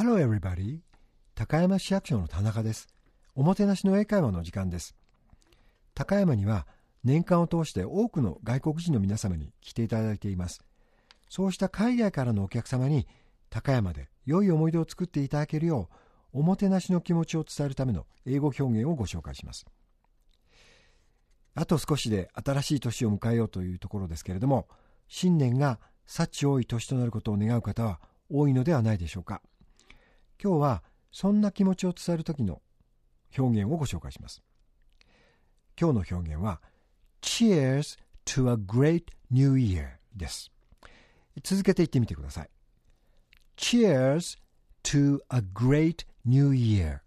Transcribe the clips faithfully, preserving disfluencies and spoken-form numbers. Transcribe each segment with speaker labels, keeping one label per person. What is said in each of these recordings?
Speaker 1: Hello everybody. 高山市役所の田中です。おもてなしの英会話の時間です。高山には年間を通して多くの外国人の皆様に来ていただいています。そうした海外からのお客様に高山で良い思い出を作っていただけるよう、おもてなしの気持ちを伝えるための英語表現をご紹介します。あと少しで新しい年を迎えようというところですけれども、新年が幸多い年となることを願う方は多いのではないでしょうか。今日はそんな気持ちを伝える時の表現をご紹介します。今日の表現は Cheers to a great new year です。続けて言ってみてください。 Cheers to a great new year.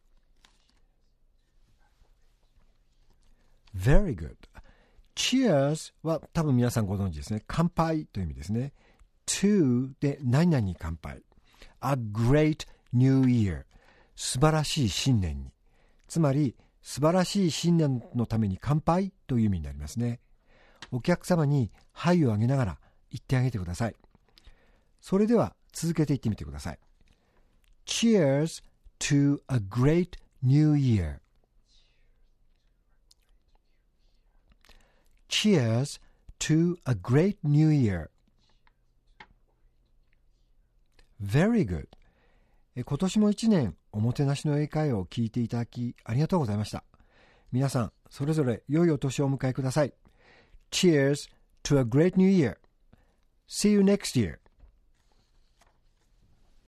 Speaker 1: Very good. Cheers は多分皆さんご存知ですね。乾杯という意味ですね。to で何々に乾杯。A great new year. 素晴らしい新年に。つまり素晴らしい新年のために乾杯という意味になりますね。お客様に杯をあげながら言ってあげてください。それでは続けて言ってみてください。Cheers to a great new year. Cheers to a great new year. Very good. 今年も一年おもてなしの英会話を聞いていただきありがとうございました。皆さんそれぞれ良いお年をお迎えください。Cheers to a great new year. See you next year.